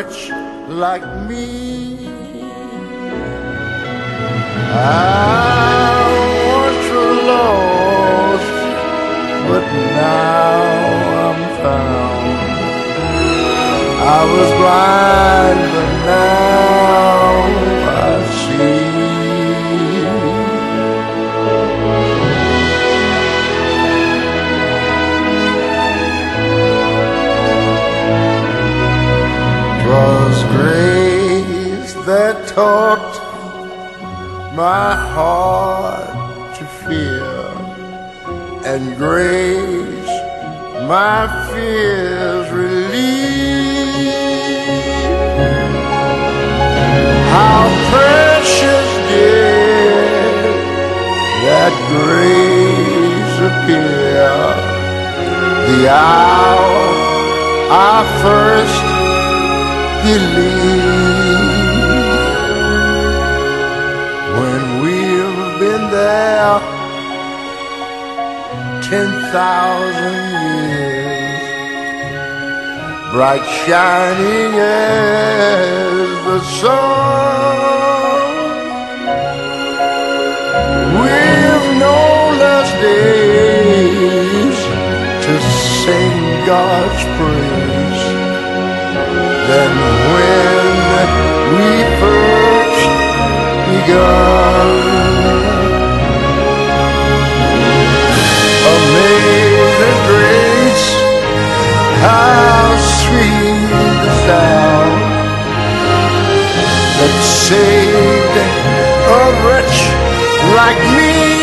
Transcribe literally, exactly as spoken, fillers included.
wretch like me. I once was lost, but now I'm found. I was blind, but now I see. 'Twas grace that taught my heart to fear, and grace my fears relieve. How precious did that grace appear the hour I first believed. When we've been there ten thousand years, bright shining as the sun, we've no less days to sing God's praise than when we first begun. Amazing grace, how sweet the sound that saved a wretch like me.